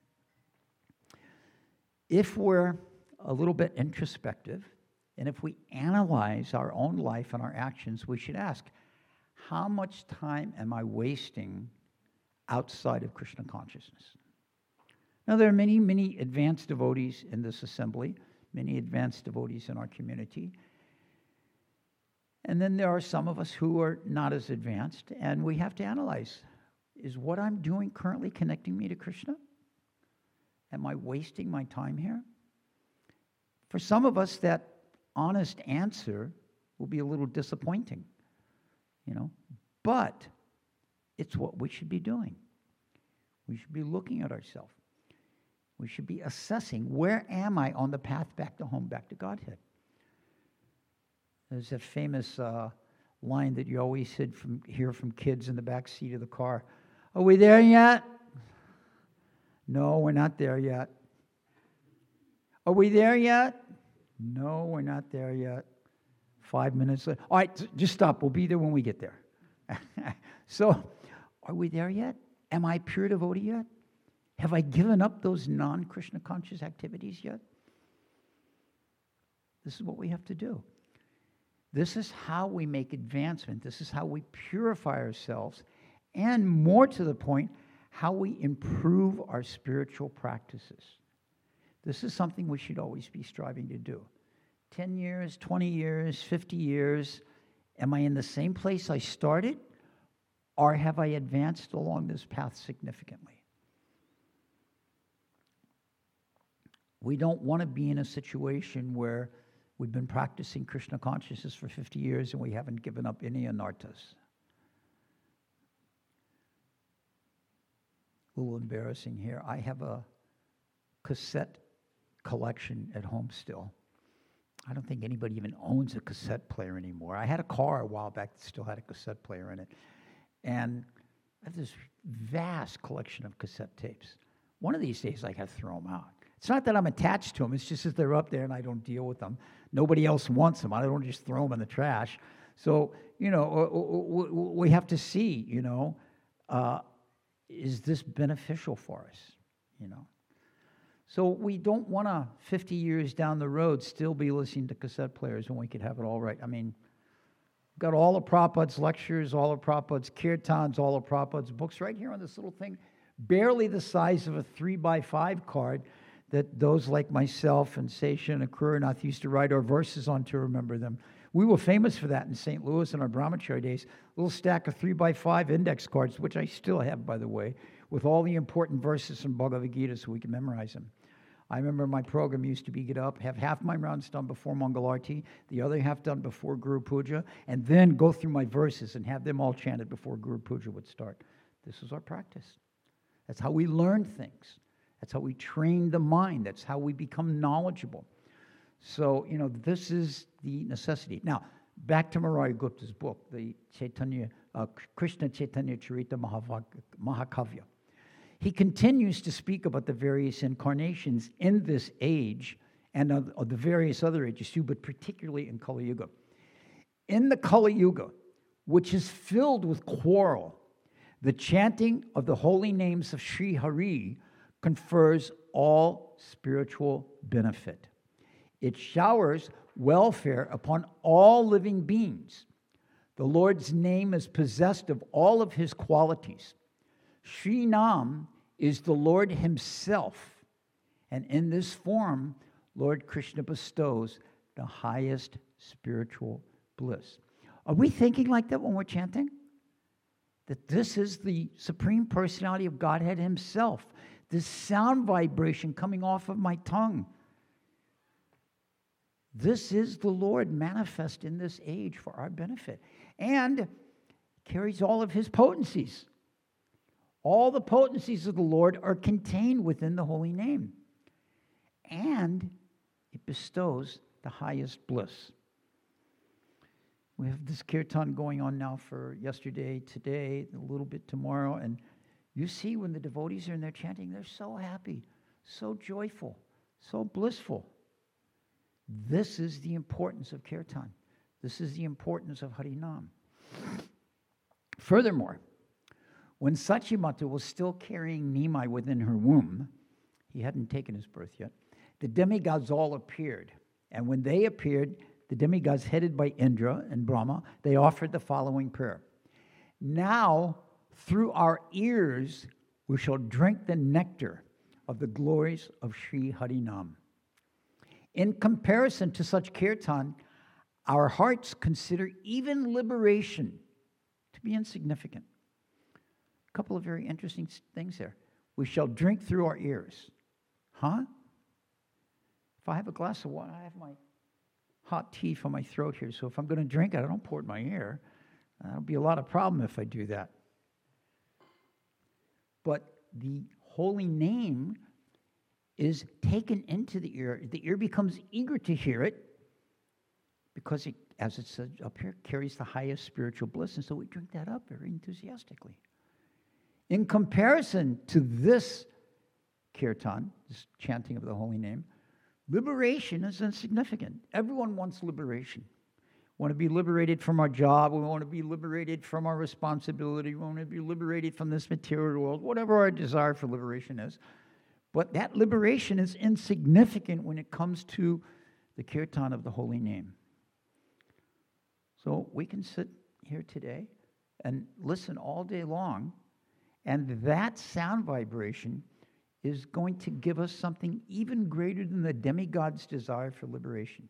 If we're a little bit introspective, and if we analyze our own life and our actions, we should ask, how much time am I wasting outside of Krishna consciousness? Now, there are many, many advanced devotees in this assembly, many advanced devotees in our community. And then there are some of us who are not as advanced, and we have to analyze, is what I'm doing currently connecting me to Krishna? Am I wasting my time here? For some of us, that honest answer will be a little disappointing, but it's what we should be doing. We should be looking at ourselves. We should be assessing, where am I on the path back to home, back to Godhead? There's a famous line that you always hear from kids in the back seat of the car. Are we there yet? No, we're not there yet. Are we there yet? No, we're not there yet. 5 minutes later. All right, just stop. We'll be there when we get there. So, are we there yet? Am I pure devotee yet? Have I given up those non-Krishna conscious activities yet? This is what we have to do. This is how we make advancement. This is how we purify ourselves. And more to the point, how we improve our spiritual practices. This is something we should always be striving to do. 10 years, 20 years, 50 years, am I in the same place I started? Or have I advanced along this path significantly? We don't want to be in a situation where we've been practicing Krishna consciousness for 50 years and we haven't given up any anarthas. A little embarrassing here. I have a cassette collection at home still. I don't think anybody even owns a cassette player anymore. I had a car a while back that still had a cassette player in it. And I have this vast collection of cassette tapes. One of these days I got to throw them out. It's not that I'm attached to them. It's just that they're up there and I don't deal with them. Nobody else wants them. I don't just throw them in the trash. So, we have to see, is this beneficial for us, So we don't want to, 50 years down the road, still be listening to cassette players when we could have it all right. I mean, got all of Prabhupada's lectures, all of Prabhupada's kirtans, all of Prabhupada's books right here on this little thing, barely the size of a 3x5 card that those like myself and Sesha and Akruranath used to write our verses on to remember them. We were famous for that in St. Louis in our brahmachari days. A little stack of 3x5 index cards, which I still have, by the way, with all the important verses from Bhagavad Gita so we can memorize them. I remember my program used to be get up, have half my rounds done before Mangalarti, the other half done before Guru Puja, and then go through my verses and have them all chanted before Guru Puja would start. This is our practice. That's how we learn things. That's how we train the mind. That's how we become knowledgeable. So, this is the necessity. Now, back to Murari Gupta's book, the Krishna Chaitanya Charita Mahakavya. He continues to speak about the various incarnations in this age and of the various other ages too, but particularly in Kali Yuga. In the Kali Yuga, which is filled with quarrel, the chanting of the holy names of Sri Hari confers all spiritual benefit. It showers welfare upon all living beings. The Lord's name is possessed of all of his qualities. Sri Nam is the Lord himself, and in this form, Lord Krishna bestows the highest spiritual bliss. Are we thinking like that when we're chanting? That this is the Supreme Personality of Godhead himself, this sound vibration coming off of my tongue. This is the Lord manifest in this age for our benefit, and carries all of his potencies. All the potencies of the Lord are contained within the holy name, and it bestows the highest bliss. We have this kirtan going on now for yesterday, today, a little bit tomorrow, and you see when the devotees are in there chanting, they're so happy, so joyful, so blissful. This is the importance of kirtan. This is the importance of Harinam. Furthermore, when Sachimata was still carrying Nimai within her womb, he hadn't taken his birth yet, the demigods all appeared. And when they appeared, the demigods headed by Indra and Brahma, they offered the following prayer. Now, through our ears, we shall drink the nectar of the glories of Sri Harinam. In comparison to such kirtan, our hearts consider even liberation to be insignificant. A couple of very interesting things there. We shall drink through our ears. Huh? If I have a glass of water, I have my hot tea for my throat here, so if I'm going to drink it, I don't pour it in my ear. That'll be a lot of problem if I do that. But the holy name is taken into the ear. The ear becomes eager to hear it because it, as it says up here, carries the highest spiritual bliss, and so we drink that up very enthusiastically. In comparison to this kirtan, this chanting of the holy name, liberation is insignificant. Everyone wants liberation. We want to be liberated from our job. We want to be liberated from our responsibility. We want to be liberated from this material world, whatever our desire for liberation is. But that liberation is insignificant when it comes to the kirtan of the holy name. So we can sit here today and listen all day long, and that sound vibration is going to give us something even greater than the demigod's desire for liberation.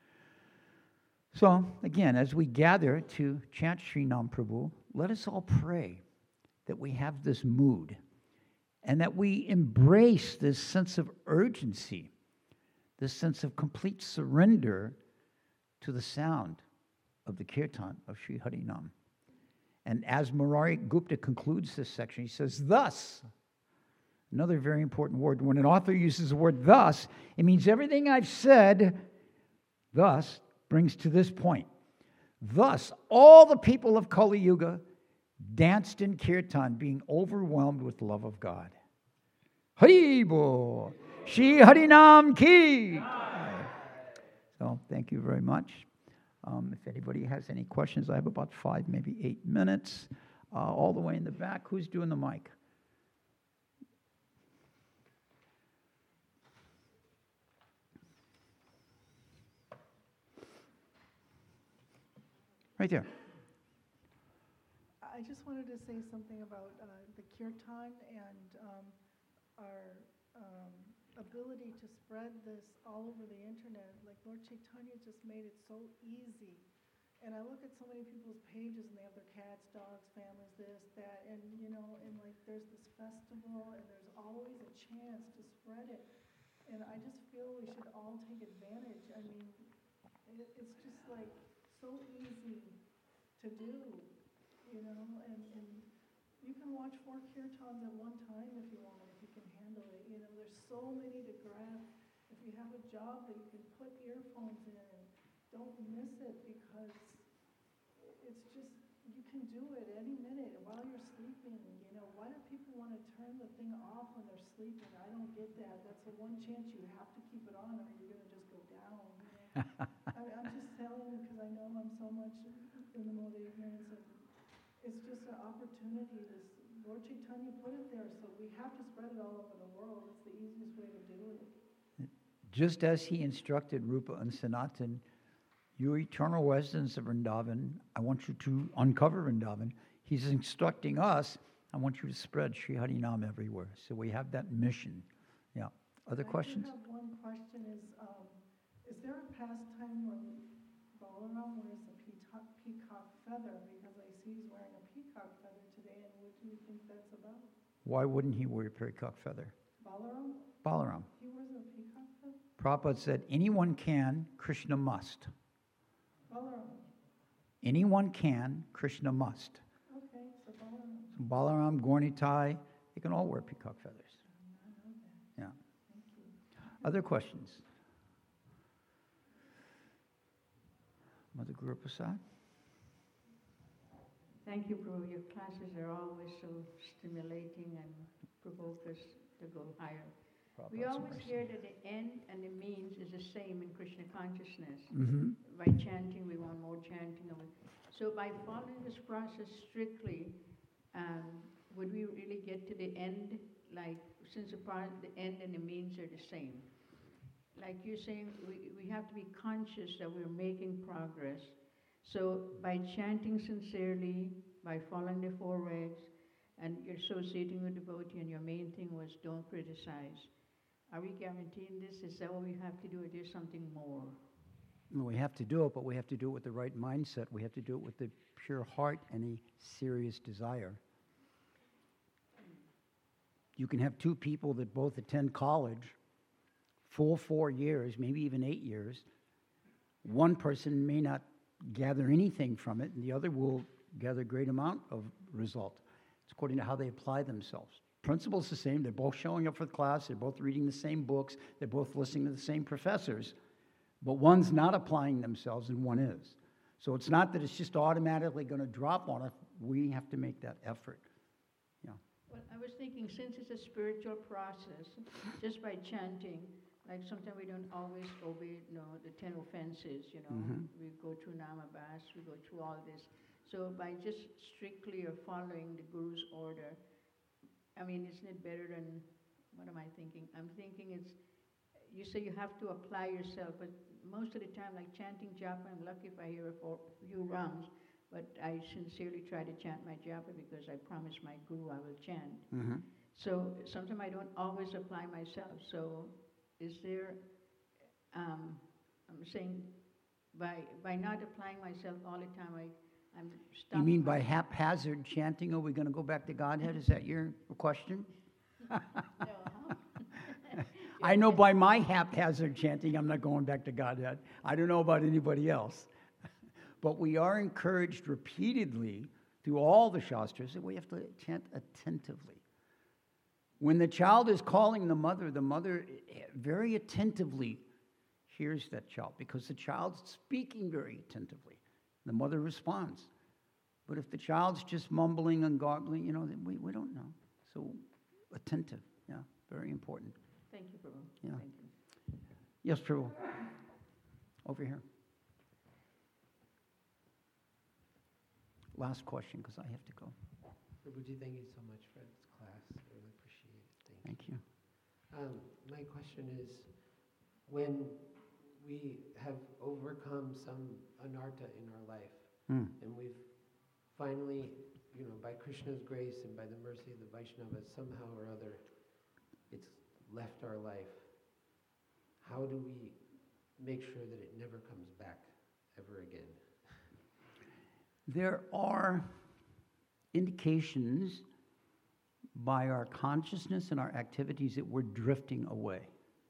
So, again, as we gather to chant Sri Nam Prabhu, let us all pray that we have this mood and that we embrace this sense of urgency, this sense of complete surrender to the sound of the kirtan of Sri Harinam. And as Murari Gupta concludes this section, he says, thus, another very important word. When an author uses the word thus, it means everything I've said, thus, brings to this point. Thus, all the people of Kali Yuga danced in kirtan, being overwhelmed with love of God. Haribo! Shri Harinam ki! So, thank you very much. If anybody has any questions, I have about 5, maybe 8 minutes. All the way in the back, who's doing the mic? Right there. I just wanted to say something about the kirtan and our ability to spread this all over the internet. Like Lord Chaitanya just made it so easy. And I look at so many people's pages and they have their cats, dogs, families, this, that, and and like there's this festival and there's always a chance to spread it. And I just feel we should all take advantage. I mean, it's just like so easy to do, and you can watch 4 kirtans at one time if you want, if you can handle it. There's so many to grab. If you have a job that you can put earphones in, don't miss it because it's just, you can do it any minute while you're sleeping. Why do people want to turn the thing off when they're sleeping? I don't get that. That's the one chance you have to keep it on or you're going to just go down. I'm just telling you because I know I'm so much in the mode of ignorance. And it's just an opportunity. Lord Chaitanya put it there, so we have to spread it all over the world. It's the easiest way to do it. Just as he instructed Rupa and Sanatan, you eternal residents of Vrindavan, I want you to uncover Vrindavan. He's instructing us, I want you to spread Sri Harinam everywhere. So we have that mission. Yeah. Other questions? I have one question is there a pastime where Balaram wears a peacock feather? Because I see he's wearing a peacock feather today, and what do you think that's about? Why wouldn't he wear a peacock feather? Balaram? Balaram. He wears a peacock feather? Prabhupada said, anyone can, Krishna must. Balaram. Anyone can, Krishna must. Okay, so Balaram. So Balaram, Gaurnitai, they can all wear peacock feathers. I know that. Yeah. Thank you. Other questions? Mother Guru Prasad? Thank you, Prabhu. Your classes are always so stimulating and provoke us to go higher. We always hear that the end and the means is the same in Krishna consciousness. Mm-hmm. By chanting, we want more chanting. So by following this process strictly, would we really get to the end? Like, since the end and the means are the same. Like you're saying, we have to be conscious that we're making progress. So by chanting sincerely, by following the 4 regs, and you're associating with devotee, and your main thing was don't criticize. Are we guaranteeing this? Is that what we have to do, or there's something more? Well, we have to do it, but we have to do it with the right mindset. We have to do it with the pure heart and a serious desire. You can have 2 people that both attend college, full 4 years, maybe even 8 years. One person may not gather anything from it, and the other will gather a great amount of result. It's according to how they apply themselves. Principle's the same. They're both showing up for the class. They're both reading the same books. They're both listening to the same professors. But one's not applying themselves and one is. So it's not that it's just automatically going to drop on us. We have to make that effort. Yeah. Well, I was thinking, since it's a spiritual process, just by chanting, like sometimes we don't always obey, the 10 offenses, Mm-hmm. We go through Namabas, we go through all this. So by just strictly following the Guru's order, I mean, isn't it better than, what am I thinking? I'm thinking you say you have to apply yourself, but most of the time, like chanting japa, I'm lucky if I hear a few rounds, but I sincerely try to chant my japa because I promised my Guru I will chant. Mm-hmm. So sometimes I don't always apply myself. So is there, I'm saying, by not applying myself all the time, I'm stuck. You mean by haphazard chanting, are we going to go back to Godhead? Is that your question? No, I know by my haphazard chanting, I'm not going back to Godhead. I don't know about anybody else. But we are encouraged repeatedly through all the Shastras that we have to chant attentively. When the child is calling the mother very attentively hears that child because the child's speaking very attentively. The mother responds. But if the child's just mumbling and garbling, then we don't know. So attentive, yeah, very important. Thank you, Prabhu. Yeah. Thank you. Yes, Prabhu. Over here. Last question, because I have to go. Prabhuji, thank you so much for this class. I really appreciate it. Thank you. My question is, when we have overcome some anartha in our life, and we've finally, by Krishna's grace and by the mercy of the Vaishnavas, somehow or other, it's left our life. How do we make sure that it never comes back ever again? There are indications by our consciousness and our activities that we're drifting away.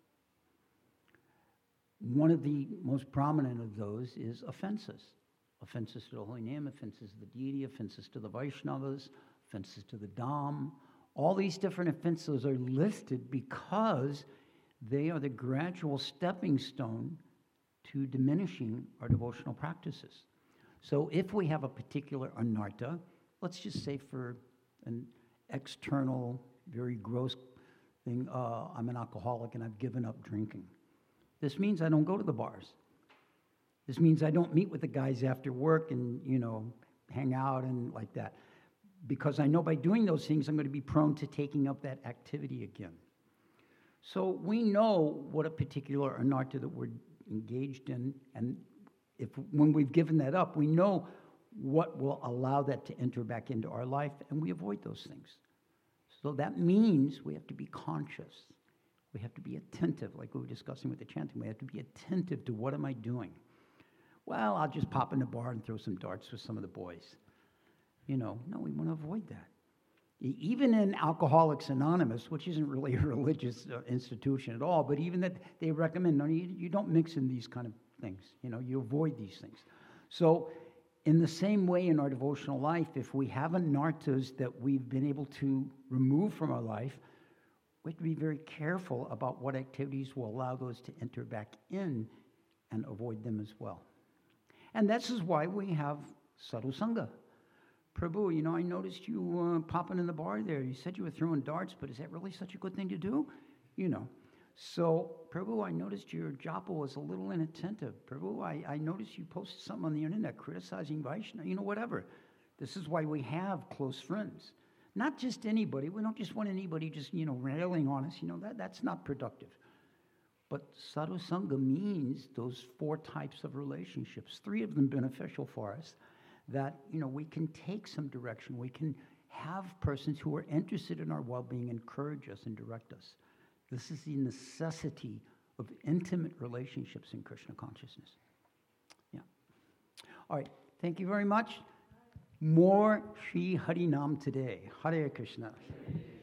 One of the most prominent of those is offenses. Offenses to the holy name, offenses to the deity, offenses to the Vaishnavas, offenses to the Dham. All these different offenses are listed because they are the gradual stepping stone to diminishing our devotional practices. So if we have a particular anartha, let's just say for an external, very gross thing, I'm an alcoholic and I've given up drinking. This means I don't go to the bars. This means I don't meet with the guys after work and, hang out and like that. Because I know by doing those things, I'm going to be prone to taking up that activity again. So we know what a particular anartha that we're engaged in, and when we've given that up, we know what will allow that to enter back into our life, and we avoid those things. So that means we have to be conscious. We have to be attentive, like we were discussing with the chanting. We have to be attentive to what am I doing? Well, I'll just pop in the bar and throw some darts with some of the boys. No, we want to avoid that. Even in Alcoholics Anonymous, which isn't really a religious institution at all, but even that they recommend, no, you don't mix in these kind of things. You avoid these things. So in the same way in our devotional life, if we have anarthas that we've been able to remove from our life, we have to be very careful about what activities will allow those to enter back in and avoid them as well. And this is why we have sadhu sangha. Prabhu, you know, I noticed you popping in the bar there. You said you were throwing darts, but is that really such a good thing to do? You know. So, Prabhu, I noticed your japa was a little inattentive. Prabhu, I noticed you posted something on the internet criticizing Vaishnava, you know, whatever. This is why we have close friends. Not just anybody. We don't just want anybody just, you know, railing on us. You know, that's not productive. But sadhu sangha means those 4 types of relationships, 3 of them beneficial for us, that, you know, we can take some direction. We can have persons who are interested in our well-being encourage us and direct us. This is the necessity of intimate relationships in Krishna consciousness. Yeah. All right. Thank you very much. More Shri Harinam today. Hare Krishna.